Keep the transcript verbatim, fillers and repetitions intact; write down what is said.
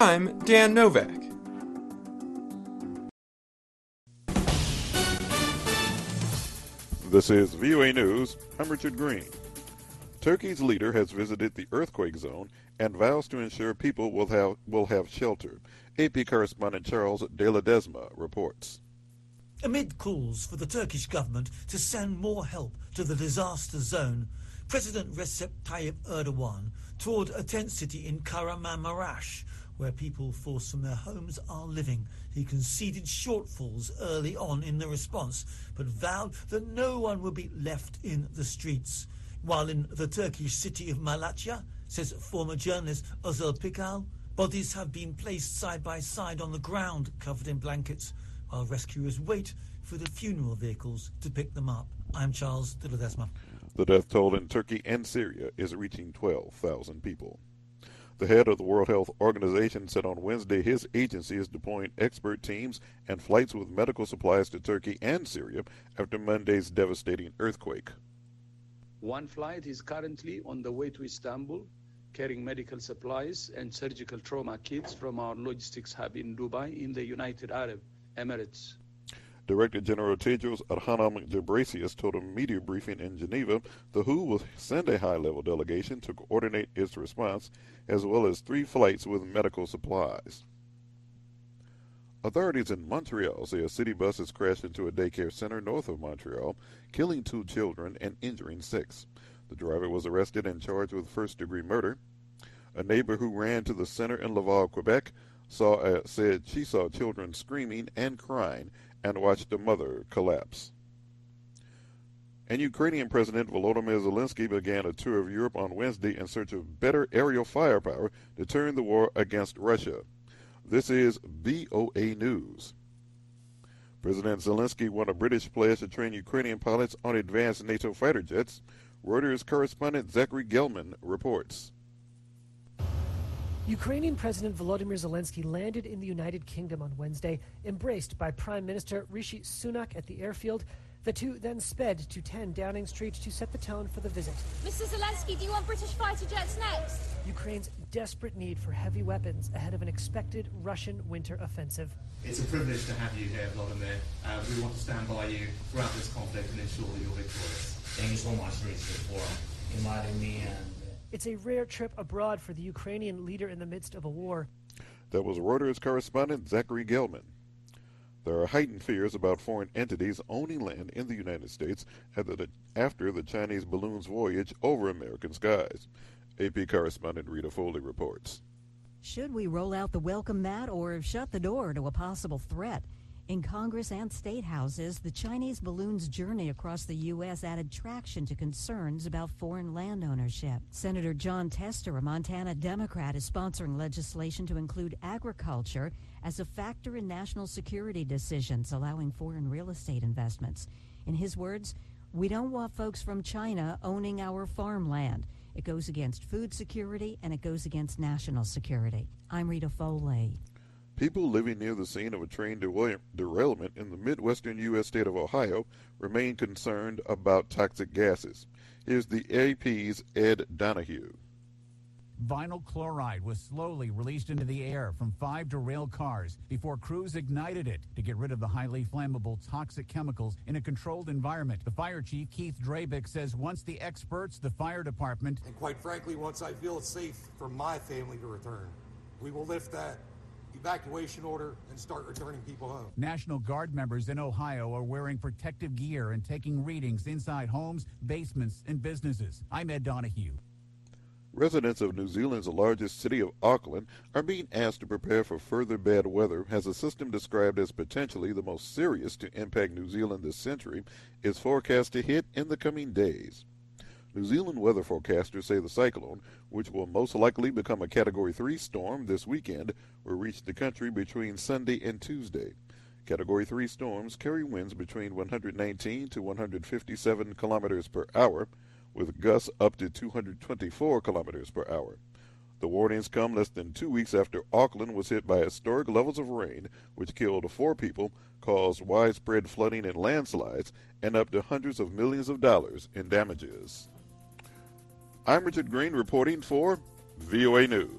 I'm Dan Novak. This is V O A News. I'm Richard Green. Turkey's leader has visited the earthquake zone and vows to ensure people will have, will have shelter. A P correspondent Charles De Ledesma reports. Amid calls for the Turkish government to send more help to the disaster zone, President Recep Tayyip Erdogan toured a tent city in Kahramanmaraş, where people forced from their homes are living. He conceded shortfalls early on in the response, but vowed that no one will be left in the streets. While in the Turkish city of Malatya, says former journalist Özel Pikal, bodies have been placed side by side on the ground, covered in blankets, while rescuers wait for the funeral vehicles to pick them up. I'm Charles De Ledesma. The death toll in Turkey and Syria is reaching twelve thousand people. The head of the World Health Organization said on Wednesday his agency is deploying expert teams and flights with medical supplies to Turkey and Syria after Monday's devastating earthquake. One flight is currently on the way to Istanbul, carrying medical supplies and surgical trauma kits from our logistics hub in Dubai in the United Arab Emirates. Director General Tedros Adhanom Ghebreyesus told a media briefing in Geneva the W H O will send a high-level delegation to coordinate its response, as well as three flights with medical supplies. Authorities in Montreal say a city bus has crashed into a daycare center north of Montreal, killing two children and injuring six. The driver was arrested and charged with first-degree murder. A neighbor who ran to the center in Laval, Quebec, saw uh, said she saw children screaming and crying and watched a mother collapse. And Ukrainian President Volodymyr Zelensky began a tour of Europe on Wednesday in search of better aerial firepower to turn the war against Russia. This is V O A News. President Zelensky won a British pledge to train Ukrainian pilots on advanced NATO fighter jets. Reuters correspondent Zachary Gelman reports. Ukrainian President Volodymyr Zelensky landed in the United Kingdom on Wednesday, embraced by Prime Minister Rishi Sunak at the airfield. The two then sped to ten Downing Street to set the tone for the visit. Mister Zelensky, do you want British fighter jets next? Ukraine's desperate need for heavy weapons ahead of an expected Russian winter offensive. It's a privilege to have you here, Volodymyr. Uh, we want to stand by you throughout this conflict and ensure that you're victorious. Thank you so much, Richard, for inviting me. And it's a rare trip abroad for the Ukrainian leader in the midst of a war. That was Reuters correspondent Zachary Gelman. There are heightened fears about foreign entities owning land in the United States after the Chinese balloon's voyage over American skies. A P correspondent Rita Foley reports. Should we roll out the welcome mat or shut the door to a possible threat? In Congress and state houses, the Chinese balloon's journey across the U S added traction to concerns about foreign land ownership. Senator John Tester, a Montana Democrat, is sponsoring legislation to include agriculture as a factor in national security decisions, allowing foreign real estate investments. In his words, "We don't want folks from China owning our farmland. It goes against food security and it goes against national security." I'm Rita Foley. People living near the scene of a train derailment in the midwestern U S state of Ohio remain concerned about toxic gases. Here's the A P's Ed Donahue. Vinyl chloride was slowly released into the air from five derailed cars before crews ignited it to get rid of the highly flammable toxic chemicals in a controlled environment. The fire chief, Keith Drabick, says once the experts, the fire department, and quite frankly, once I feel it's safe for my family to return, we will lift that evacuation order and start returning people home. National Guard members in Ohio are wearing protective gear and taking readings inside homes, basements, and businesses. I'm Ed Donahue. Residents of New Zealand's largest city of Auckland are being asked to prepare for further bad weather as a system described as potentially the most serious to impact New Zealand this century is forecast to hit in the coming days. New Zealand weather forecasters say the cyclone, which will most likely become a Category three storm this weekend, will reach the country between Sunday and Tuesday. Category three storms carry winds between one hundred nineteen to one hundred fifty-seven kilometers per hour, with gusts up to two hundred twenty-four kilometers per hour. The warnings come less than two weeks after Auckland was hit by historic levels of rain, which killed four people, caused widespread flooding and landslides, and up to hundreds of millions of dollars in damages. I'm Richard Green reporting for V O A News.